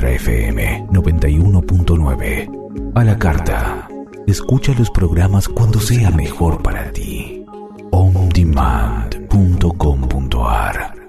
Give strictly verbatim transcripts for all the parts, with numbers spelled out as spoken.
Nuestra F M noventa y uno punto nueve. A la carta. Escucha los programas cuando sea mejor para ti. on demand punto com punto a r.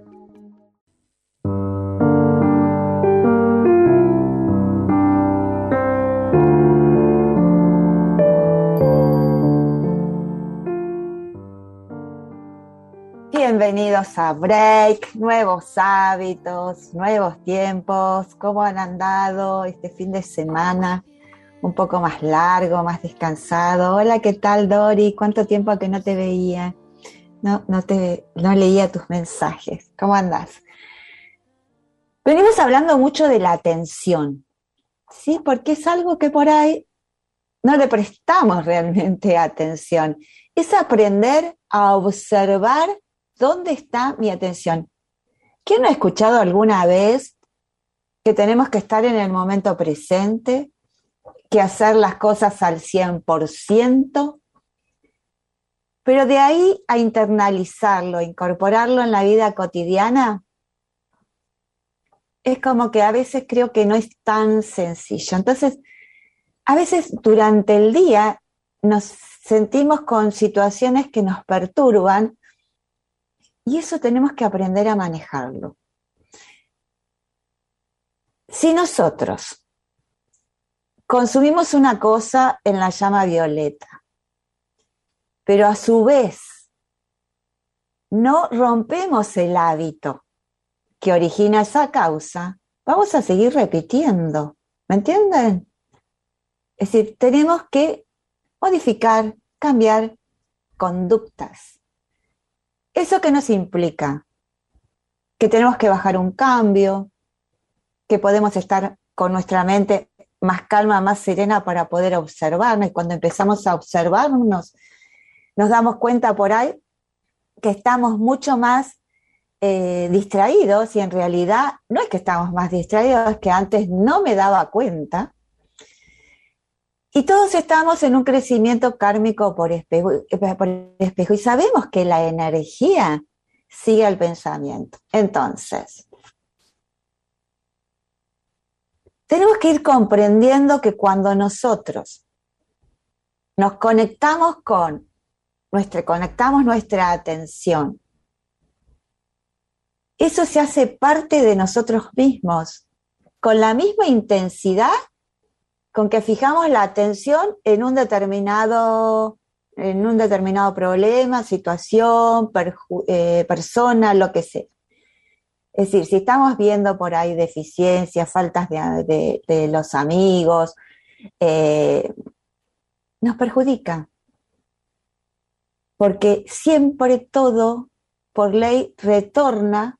Bienvenidos a Break, nuevos hábitos, nuevos tiempos. ¿Cómo han andado este fin de semana? Un poco más largo, más descansado. Hola, ¿qué tal, Dori? ¿Cuánto tiempo que no te veía? No, no te, no leía tus mensajes. ¿Cómo andás? Venimos hablando mucho de la atención, ¿sí? Porque es algo que por ahí no le prestamos realmente atención. Es aprender a observar dónde está mi atención. ¿Quién no ha escuchado alguna vez que tenemos que estar en el momento presente, que hacer las cosas al cien por ciento? Pero de ahí a internalizarlo, incorporarlo en la vida cotidiana, es como que a veces creo que no es tan sencillo. Entonces, a veces durante el día nos sentimos con situaciones que nos perturban y eso tenemos que aprender a manejarlo. Si nosotros consumimos una cosa en la llama violeta, pero a su vez no rompemos el hábito que origina esa causa, vamos a seguir repitiendo. ¿Me entienden? Es decir, tenemos que modificar, cambiar conductas. ¿Eso qué nos implica? Que tenemos que bajar un cambio, que podemos estar con nuestra mente más calma, más serena para poder observarnos. Y cuando empezamos a observarnos, nos damos cuenta por ahí que estamos mucho más eh, distraídos y en realidad no es que estamos más distraídos, es que antes no me daba cuenta. Y todos estamos en un crecimiento kármico por espejo, por espejo y sabemos que la energía sigue al pensamiento. Entonces, tenemos que ir comprendiendo que cuando nosotros nos conectamos con nuestra, conectamos nuestra atención, eso se hace parte de nosotros mismos, con la misma intensidad con que fijamos la atención en un determinado, en un determinado problema, situación, perju- eh, persona, lo que sea. Es decir, si estamos viendo por ahí deficiencias, faltas de, de, de los amigos, eh, nos perjudica. Porque siempre todo, por ley, retorna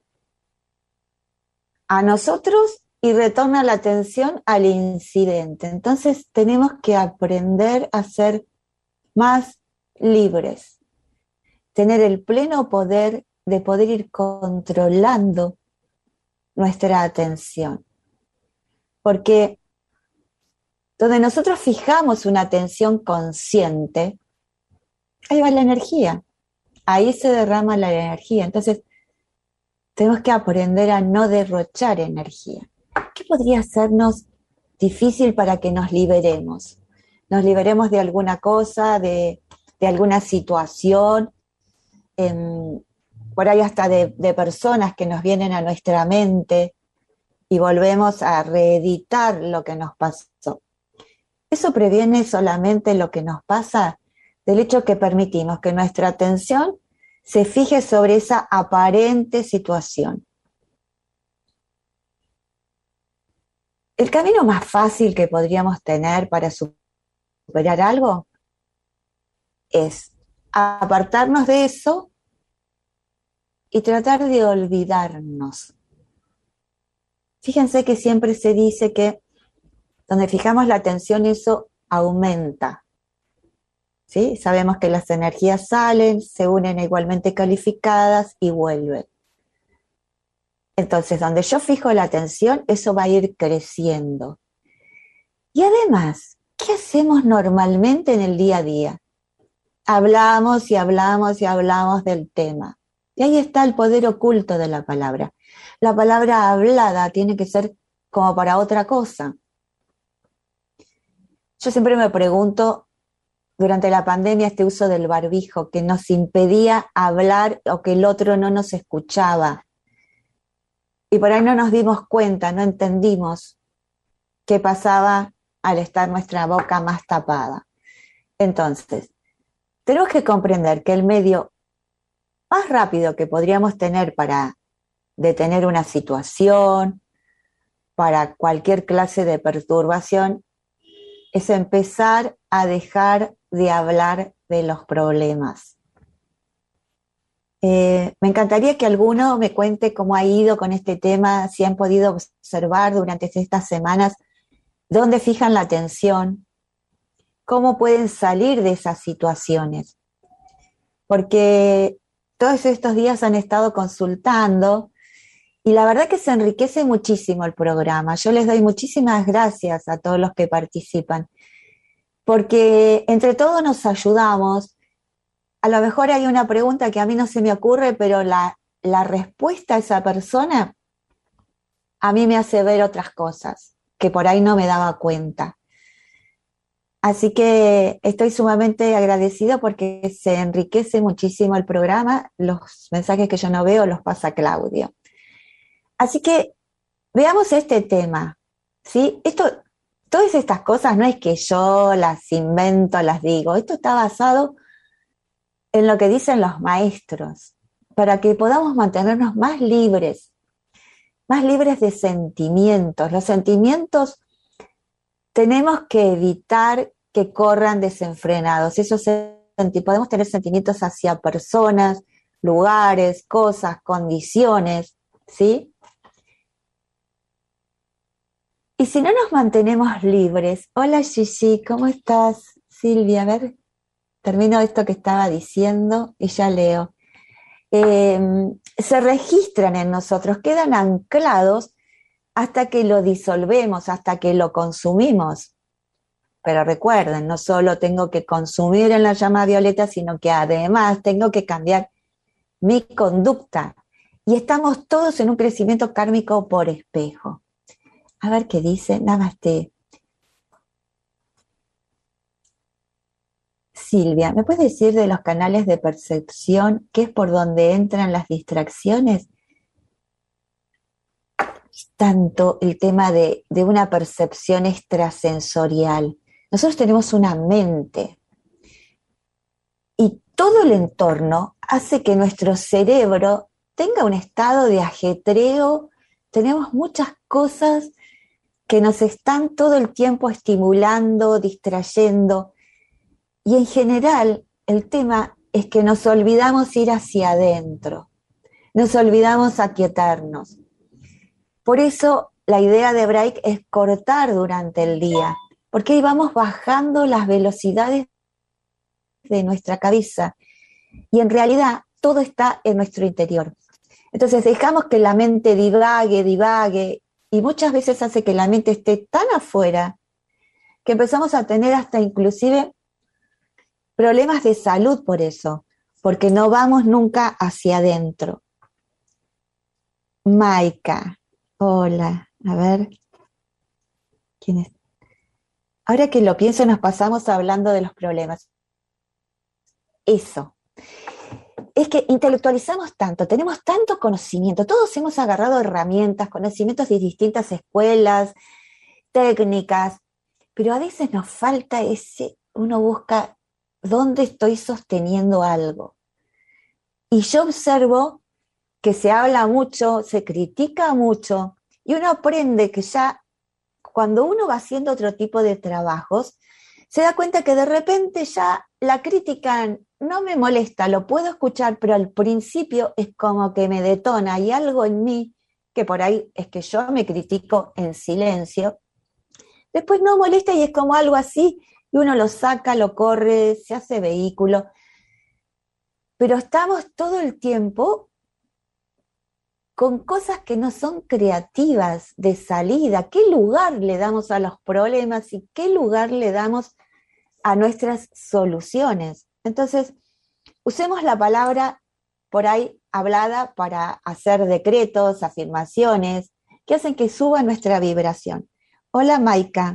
a nosotros y retorna la atención al incidente. Entonces tenemos que aprender a ser más libres, tener el pleno poder de poder ir controlando nuestra atención. Porque donde nosotros fijamos una atención consciente, ahí va la energía, ahí se derrama la energía. Entonces tenemos que aprender a no derrochar energía. ¿Qué podría hacernos difícil para que nos liberemos? Nos liberemos de alguna cosa, de, de alguna situación, eh, por ahí hasta de, de personas que nos vienen a nuestra mente y volvemos a reeditar lo que nos pasó. Eso previene solamente lo que nos pasa del hecho que permitimos que nuestra atención se fije sobre esa aparente situación. El camino más fácil que podríamos tener para superar algo es apartarnos de eso y tratar de olvidarnos. Fíjense que siempre se dice que donde fijamos la atención eso aumenta. ¿Sí? Sabemos que las energías salen, se unen igualmente calificadas y vuelven. Entonces, donde yo fijo la atención, eso va a ir creciendo. Y además, ¿qué hacemos normalmente en el día a día? Hablamos y hablamos y hablamos del tema. Y ahí está el poder oculto de la palabra. La palabra hablada tiene que ser como para otra cosa. Yo siempre me pregunto, durante la pandemia, este uso del barbijo que nos impedía hablar o que el otro no nos escuchaba. Y por ahí no nos dimos cuenta, no entendimos qué pasaba al estar nuestra boca más tapada. Entonces, tenemos que comprender que el medio más rápido que podríamos tener para detener una situación, para cualquier clase de perturbación, es empezar a dejar de hablar de los problemas. Eh, me encantaría que alguno me cuente cómo ha ido con este tema, si han podido observar durante estas semanas dónde fijan la atención, cómo pueden salir de esas situaciones. Porque todos estos días han estado consultando y la verdad que se enriquece muchísimo el programa. Yo les doy muchísimas gracias a todos los que participan, porque entre todos nos ayudamos. A lo mejor hay una pregunta que a mí no se me ocurre, pero la, la respuesta a esa persona a mí me hace ver otras cosas que por ahí no me daba cuenta. Así que estoy sumamente agradecido porque se enriquece muchísimo el programa. Los mensajes que yo no veo los pasa Claudio. Así que veamos este tema, ¿sí? Esto, todas estas cosas no es que yo las invento, las digo. Esto está basado en lo que dicen los maestros, para que podamos mantenernos más libres, más libres de sentimientos. Los sentimientos tenemos que evitar que corran desenfrenados. Esos senti- podemos tener sentimientos hacia personas, lugares, cosas, condiciones, ¿sí? Y si no nos mantenemos libres, hola Gigi, ¿cómo estás? Silvia, a ver, termino esto que estaba diciendo y ya leo. Eh, se registran en nosotros, quedan anclados hasta que lo disolvemos, hasta que lo consumimos. Pero recuerden, no solo tengo que consumir en la llama violeta, sino que además tengo que cambiar mi conducta. Y estamos todos en un crecimiento kármico por espejo. A ver qué dice, Namaste. Silvia, ¿me puedes decir de los canales de percepción qué es por donde entran las distracciones? Tanto el tema de, de una percepción extrasensorial. Nosotros tenemos una mente y todo el entorno hace que nuestro cerebro tenga un estado de ajetreo. Tenemos muchas cosas que nos están todo el tiempo estimulando, distrayendo. Y en general, el tema es que nos olvidamos ir hacia adentro, nos olvidamos aquietarnos. Por eso la idea de break es cortar durante el día, porque ahí vamos bajando las velocidades de nuestra cabeza y en realidad todo está en nuestro interior. Entonces dejamos que la mente divague, divague y muchas veces hace que la mente esté tan afuera que empezamos a tener hasta inclusive problemas de salud por eso, porque no vamos nunca hacia adentro. Maika, hola, a ver, ¿quién es? Ahora que lo pienso, nos pasamos hablando de los problemas. Eso. Es que intelectualizamos tanto, tenemos tanto conocimiento, todos hemos agarrado herramientas, conocimientos de distintas escuelas, técnicas, pero a veces nos falta ese, uno busca dónde estoy sosteniendo algo. Y yo observo que se habla mucho, se critica mucho, y uno aprende que ya cuando uno va haciendo otro tipo de trabajos, se da cuenta que de repente ya la crítica no me molesta, lo puedo escuchar, pero al principio es como que me detona, hay algo en mí que por ahí es que yo me critico en silencio, después no molesta y es como algo así, y uno lo saca, lo corre, se hace vehículo, pero estamos todo el tiempo con cosas que no son creativas de salida. ¿Qué lugar le damos a los problemas y qué lugar le damos a nuestras soluciones? Entonces, usemos la palabra por ahí hablada para hacer decretos, afirmaciones, que hacen que suba nuestra vibración. Hola, Maika.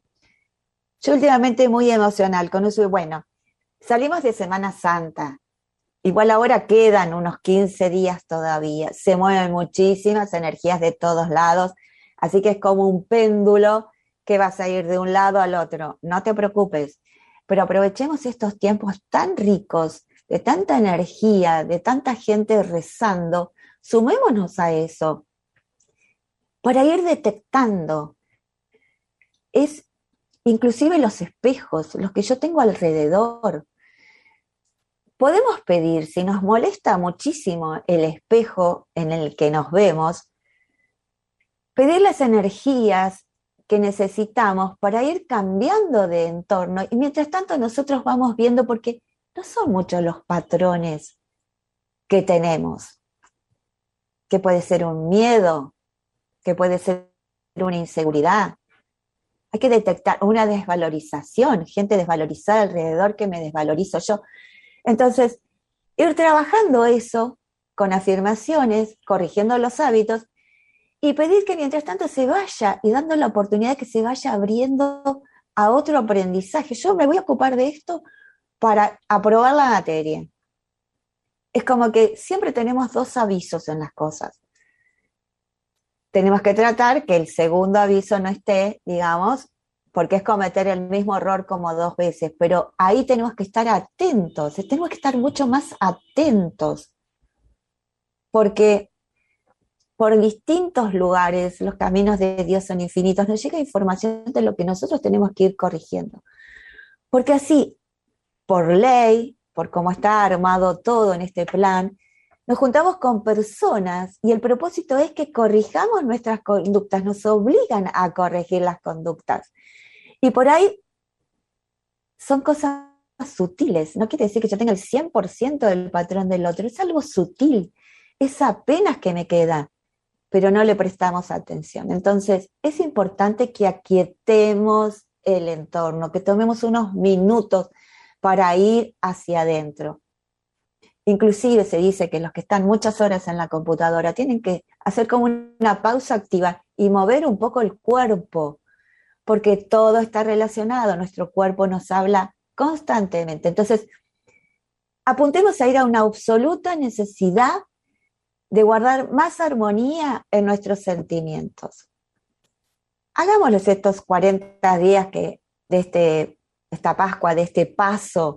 Yo últimamente muy emocional con eso. Bueno, salimos de Semana Santa. Igual ahora quedan unos quince días todavía. Se mueven muchísimas energías de todos lados. Así que es como un péndulo que vas a ir de un lado al otro. No te preocupes. Pero aprovechemos estos tiempos tan ricos, de tanta energía, de tanta gente rezando. Sumémonos a eso para ir detectando. Es inclusive los espejos, los que yo tengo alrededor. Podemos pedir, si nos molesta muchísimo el espejo en el que nos vemos, pedir las energías que necesitamos para ir cambiando de entorno. Y mientras tanto nosotros vamos viendo, porque no son muchos los patrones que tenemos, que puede ser un miedo, que puede ser una inseguridad. Hay que detectar una desvalorización, gente desvalorizada alrededor que me desvalorizo yo. Entonces, ir trabajando eso con afirmaciones, corrigiendo los hábitos y pedir que mientras tanto se vaya y dando la oportunidad de que se vaya abriendo a otro aprendizaje. Yo me voy a ocupar de esto para aprobar la materia. Es como que siempre tenemos dos avisos en las cosas. Tenemos que tratar que el segundo aviso no esté, digamos, porque es cometer el mismo error como dos veces, pero ahí tenemos que estar atentos, tenemos que estar mucho más atentos, porque por distintos lugares, los caminos de Dios son infinitos, nos llega información de lo que nosotros tenemos que ir corrigiendo. Porque así, por ley, por cómo está armado todo en este plan, nos juntamos con personas y el propósito es que corrijamos nuestras conductas, nos obligan a corregir las conductas. Y por ahí son cosas sutiles, no quiere decir que yo tenga el cien por ciento del patrón del otro, es algo sutil, es apenas que me queda, pero no le prestamos atención. Entonces es importante que aquietemos el entorno, que tomemos unos minutos para ir hacia adentro. Inclusive se dice que los que están muchas horas en la computadora tienen que hacer como una pausa activa y mover un poco el cuerpo, porque todo está relacionado, nuestro cuerpo nos habla constantemente. Entonces, apuntemos a ir a una absoluta necesidad de guardar más armonía en nuestros sentimientos. Hagámoslos estos cuarenta días que, de este, esta Pascua, de este paso,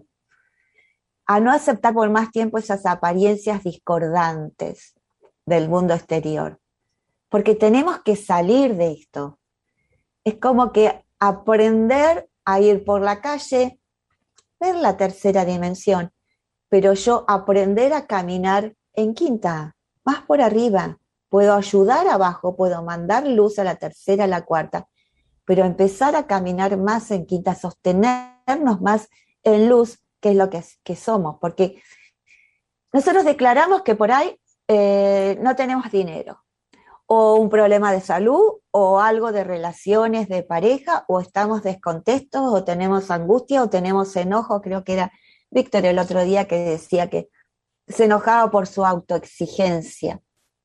a no aceptar por más tiempo esas apariencias discordantes del mundo exterior, porque tenemos que salir de esto. Es como que aprender a ir por la calle, ver la tercera dimensión, pero yo aprender a caminar en quinta, más por arriba. Puedo ayudar abajo, puedo mandar luz a la tercera, a la cuarta, pero empezar a caminar más en quinta, sostenernos más en luz, que es lo que, que somos, porque nosotros declaramos que por ahí eh, no tenemos dinero, o un problema de salud, o algo de relaciones de pareja, o estamos descontentos, o tenemos angustia, o tenemos enojo. Creo que era Víctor el otro día que decía que se enojaba por su autoexigencia.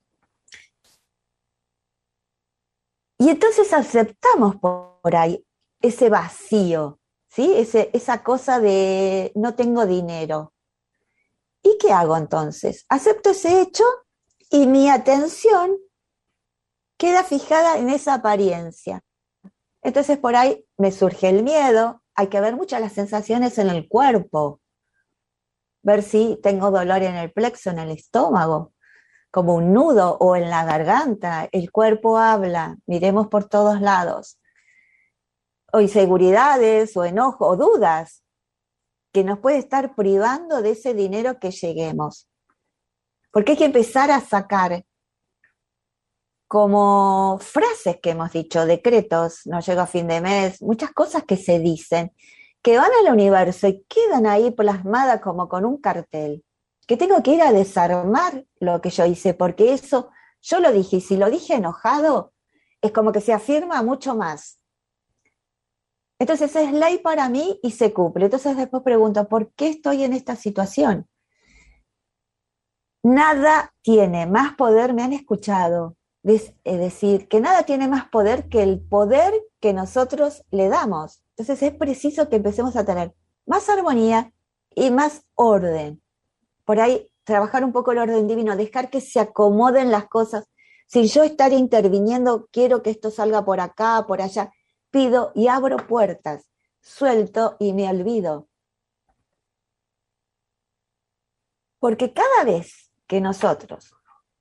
Y entonces aceptamos por ahí ese vacío, ¿sí? Ese, esa cosa de no tengo dinero. ¿Y qué hago entonces? Acepto ese hecho y mi atención queda fijada en esa apariencia. Entonces por ahí me surge el miedo, hay que ver muchas las sensaciones en el cuerpo, ver si tengo dolor en el plexo, en el estómago, como un nudo, o en la garganta. El cuerpo habla, miremos por todos lados. O inseguridades, o enojo, o dudas, que nos puede estar privando de ese dinero que lleguemos. Porque hay que empezar a sacar como frases que hemos dicho, decretos, no llego a fin de mes, muchas cosas que se dicen, que van al universo y quedan ahí plasmadas como con un cartel, que tengo que ir a desarmar lo que yo hice, porque eso yo lo dije, y si lo dije enojado, es como que se afirma mucho más. Entonces es ley para mí y se cumple. Entonces después pregunto, ¿por qué estoy en esta situación? Nada tiene más poder, me han escuchado, Es decir, que nada tiene más poder que el poder que nosotros le damos. Entonces es preciso que empecemos a tener más armonía y más orden. Por ahí trabajar un poco el orden divino, dejar que se acomoden las cosas, sin yo estar interviniendo, quiero que esto salga por acá, por allá. Pido y abro puertas, suelto y me olvido. Porque cada vez que nosotros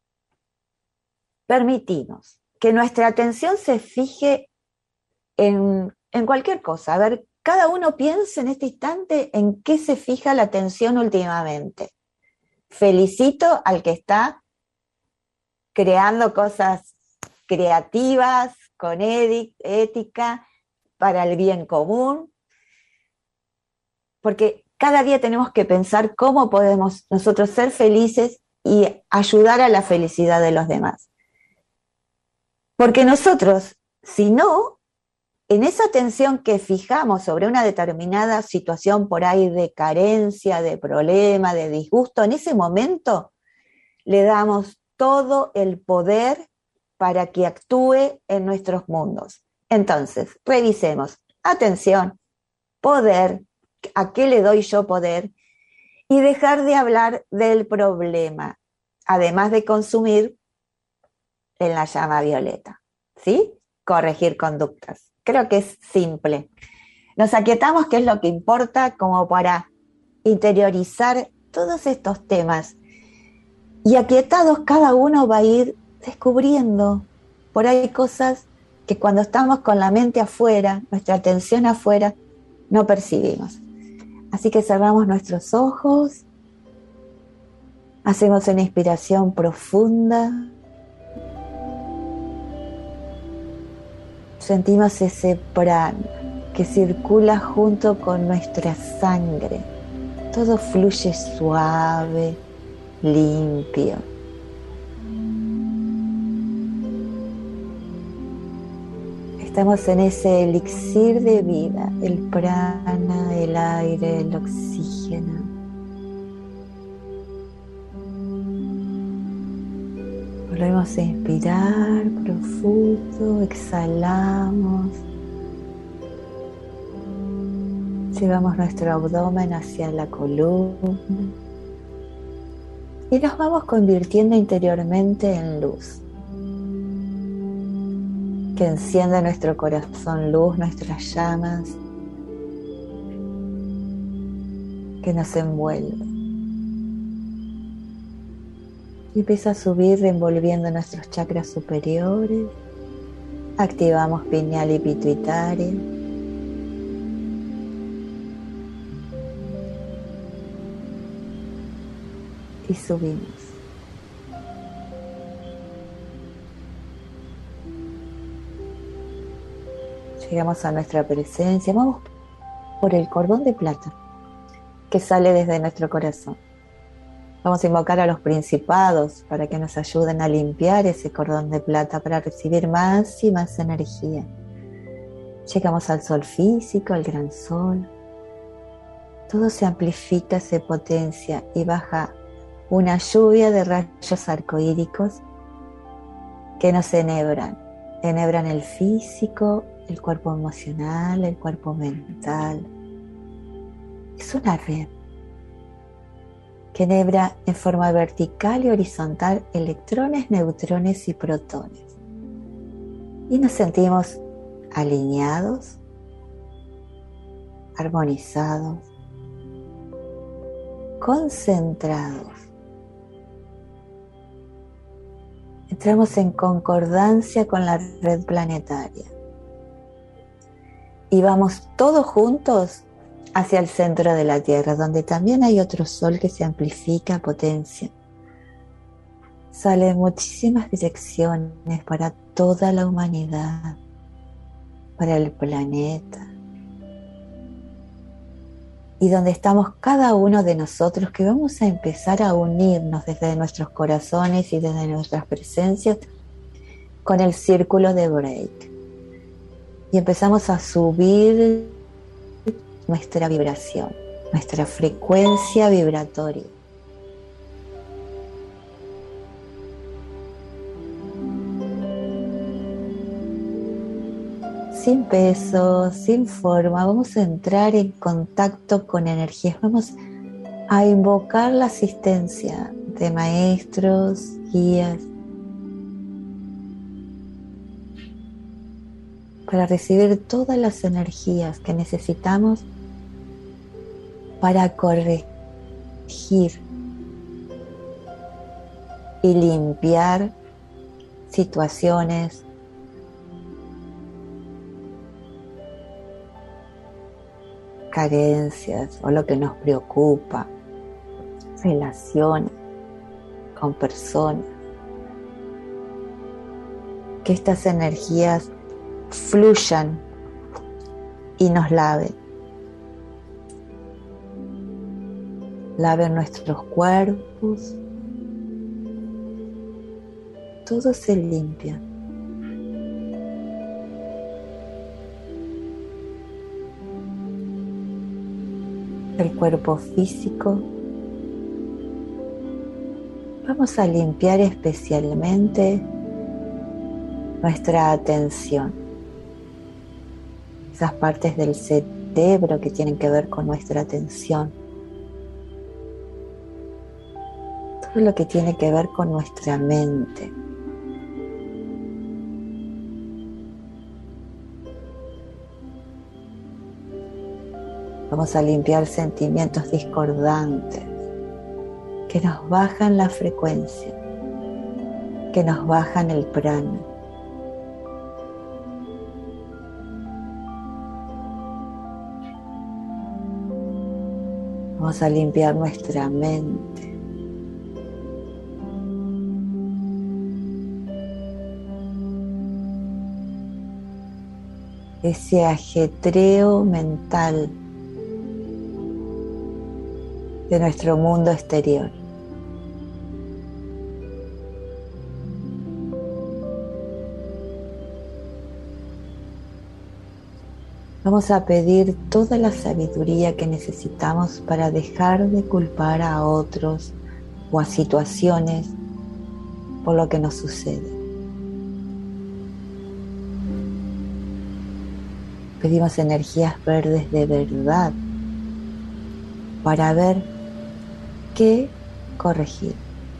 permitimos que nuestra atención se fije en, en cualquier cosa, a ver, cada uno piense en este instante en qué se fija la atención últimamente. Felicito al que está creando cosas creativas, con ética, para el bien común, porque cada día tenemos que pensar cómo podemos nosotros ser felices y ayudar a la felicidad de los demás. Porque nosotros, si no, en esa atención que fijamos sobre una determinada situación por ahí de carencia, de problema, de disgusto, en ese momento le damos todo el poder para que actúe en nuestros mundos. Entonces, revisemos. Atención, poder, ¿a qué le doy yo poder? Y dejar de hablar del problema, además de consumir en la llama violeta, ¿sí? Corregir conductas. Creo que es simple. Nos aquietamos, que es lo que importa, como para interiorizar todos estos temas. Y aquietados cada uno va a ir descubriendo. Por ahí cosas que cuando estamos con la mente afuera, nuestra atención afuera, no percibimos. Así que cerramos nuestros ojos, hacemos una inspiración profunda, sentimos ese prana que circula junto con nuestra sangre. Todo fluye suave, limpio. Estamos en ese elixir de vida, el prana, el aire, el oxígeno. Volvemos a inspirar profundo, exhalamos. Llevamos nuestro abdomen hacia la columna y nos vamos convirtiendo interiormente en luz. Que encienda nuestro corazón luz, nuestras llamas, que nos envuelve. Y empieza a subir envolviendo nuestros chakras superiores. Activamos pineal y pituitaria. Y subimos. Llegamos a nuestra presencia, vamos por el cordón de plata que sale desde nuestro corazón. Vamos a invocar a los principados para que nos ayuden a limpiar ese cordón de plata para recibir más y más energía. Llegamos al sol físico, al gran sol. Todo se amplifica, se potencia y baja una lluvia de rayos arcoíricos que nos enhebran. Enhebran el físico, el cuerpo emocional, el cuerpo mental. Es una red que enhebra en forma vertical y horizontal electrones, neutrones y protones. Y nos sentimos alineados, armonizados, concentrados. Entramos en concordancia con la red planetaria. Y vamos todos juntos hacia el centro de la Tierra, donde también hay otro sol que se amplifica, potencia. Salen muchísimas direcciones para toda la humanidad, para el planeta. Y donde estamos cada uno de nosotros, que vamos a empezar a unirnos desde nuestros corazones y desde nuestras presencias con el círculo de break. Y empezamos a subir nuestra vibración, nuestra frecuencia vibratoria. sin peso, sin forma, vamos a entrar en contacto con energías, vamos a invocar la asistencia de maestros, guías, para recibir todas las energías que necesitamos para corregir y limpiar situaciones, carencias o lo que nos preocupa, relaciones con personas. Que estas energías fluyan y nos laven. Laven nuestros cuerpos. Todo se limpia. El cuerpo físico. Vamos a limpiar especialmente nuestra atención. Esas partes del cerebro que tienen que ver con nuestra atención. Todo lo que tiene que ver con nuestra mente. Vamos a limpiar sentimientos discordantes que nos bajan la frecuencia, que nos bajan el prana. Vamos a limpiar nuestra mente. Ese ajetreo mental de nuestro mundo exterior. Vamos a pedir toda la sabiduría que necesitamos para dejar de culpar a otros o a situaciones por lo que nos sucede. Pedimos energías verdes de verdad para ver qué corregir.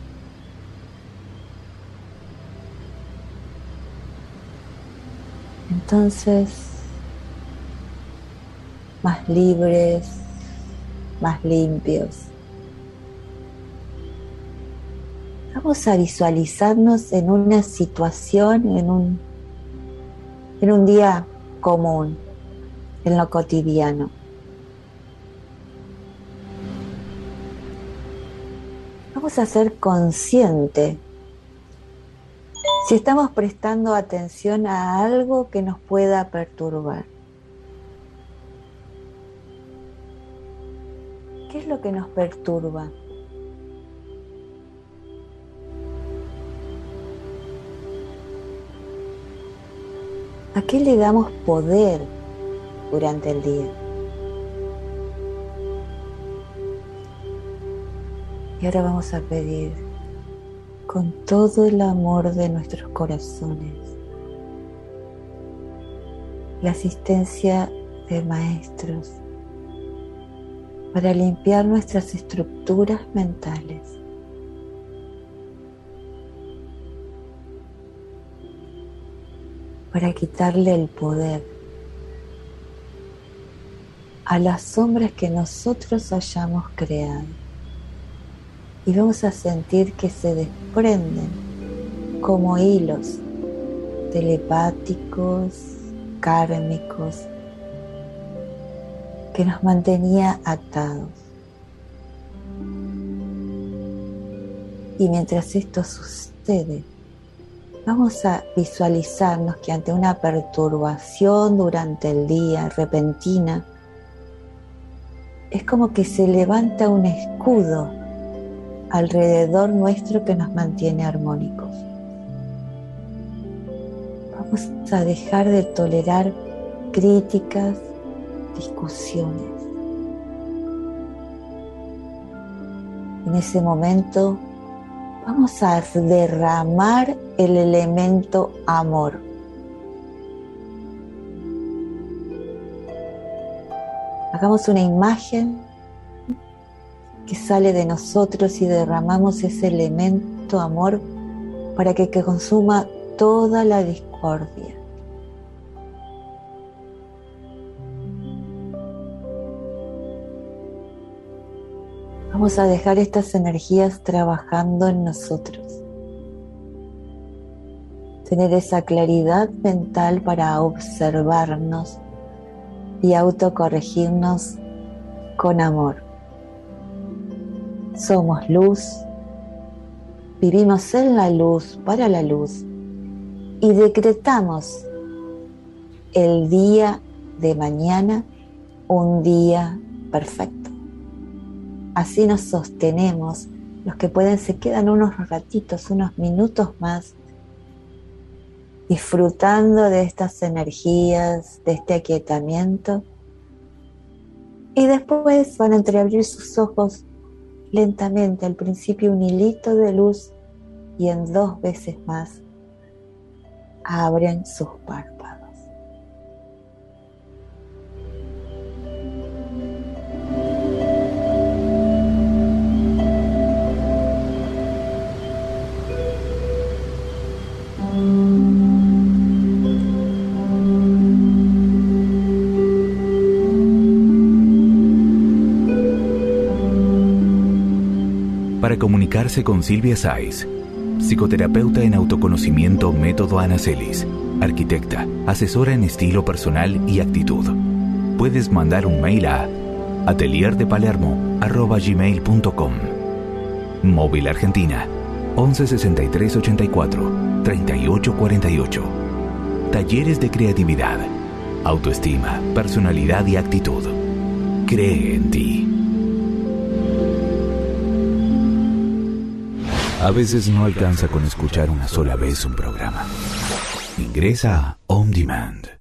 Entonces, más libres, más limpios. Vamos a visualizarnos en una situación, en un, en un día común, en lo cotidiano. Vamos a ser conscientes si estamos prestando atención a algo que nos pueda perturbar. ¿Qué es lo que nos perturba? ¿A qué le damos poder durante el día? Y ahora vamos a pedir con todo el amor de nuestros corazones la asistencia de maestros para limpiar nuestras estructuras mentales. Para quitarle el poder a las sombras que nosotros hayamos creado. Y vamos a sentir que se desprenden como hilos telepáticos, kármicos, que nos mantenía atados. Y mientras esto sucede, vamos a visualizarnos que ante una perturbación durante el día repentina, es como que se levanta un escudo alrededor nuestro que nos mantiene armónicos. Vamos a dejar de tolerar críticas, discusiones. En ese momento vamos a derramar el elemento amor. Hagamos una imagen que sale de nosotros y derramamos ese elemento amor para que, que consuma toda la discordia. Vamos a dejar estas energías trabajando en nosotros. Tener esa claridad mental para observarnos y autocorregirnos con amor. Somos luz, vivimos en la luz, para la luz, y decretamos el día de mañana un día perfecto. Así nos sostenemos. Los que pueden se quedan unos ratitos, unos minutos más, disfrutando de estas energías, de este aquietamiento, y después van a entreabrir sus ojos lentamente, al principio un hilito de luz y en dos veces más abren sus párpados. Para comunicarse con Silvia Sáiz, psicoterapeuta en autoconocimiento Método Anacelis, arquitecta, asesora en estilo personal y actitud. Puedes mandar un mail a atelierdepalermo arroba gmail punto com. Móvil Argentina once sesenta y tres ochenta y cuatro treinta y ocho cuarenta y ocho. Talleres de creatividad, autoestima, personalidad y actitud. Cree en ti. A veces no alcanza con escuchar una sola vez un programa. Ingresa a On Demand.